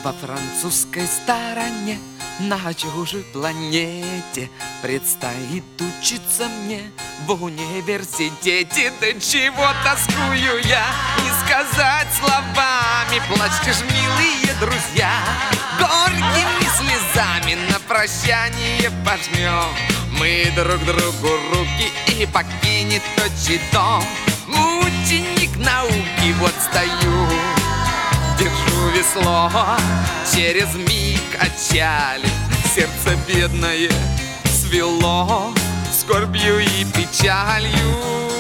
Во французской стороне, на чужой планете, предстоит учиться мне в университете. Да чего тоскую я, не сказать словами. Плачьте ж, милые друзья, горькими слезами на прощание пожмем мы друг другу руки, и покинет отчий дом ученик науки. Вот стою, держу весло, через миг отчалит, сердце бедное свело скорбью и печалью.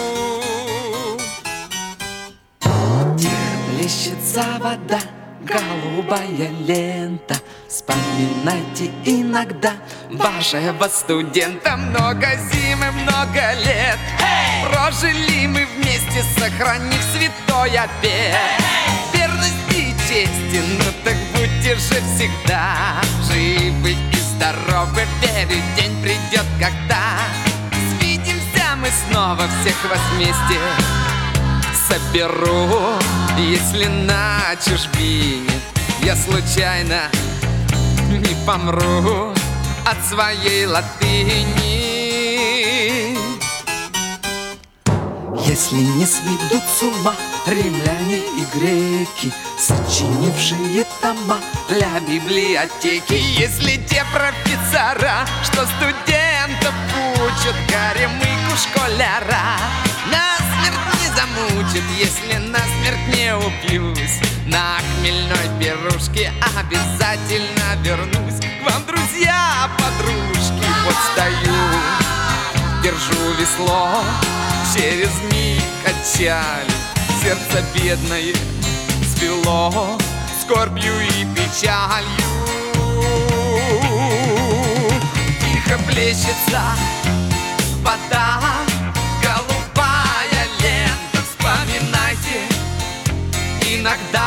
Тихо плещется вода, голубая лента. Вспоминайте иногда вашего студента. Много зим и много лет прожили мы вместе, сохранив святой обет верности и чести. Ну так будьте же всегда живы и здоровы. Верю, день придет, когда свидимся мы снова. Всех вас вместе соберу. Если на чужбине я случайно не помру от своей латыни. Если не сведут с ума римляне и греки, сочинившие тома для библиотеки. Если те профессора, что студентов учат, горемыку школяра насмерть не замучат. Если насмерть не упьюсь, на хмельной пирушке обязательно вернусь к вам, друзья, подружки. Вот стою, держу весло, через миг отчалит, сердце бедное свело скорбью и печалью. Тихо плещется вода, голубая лента. Вспоминайте иногда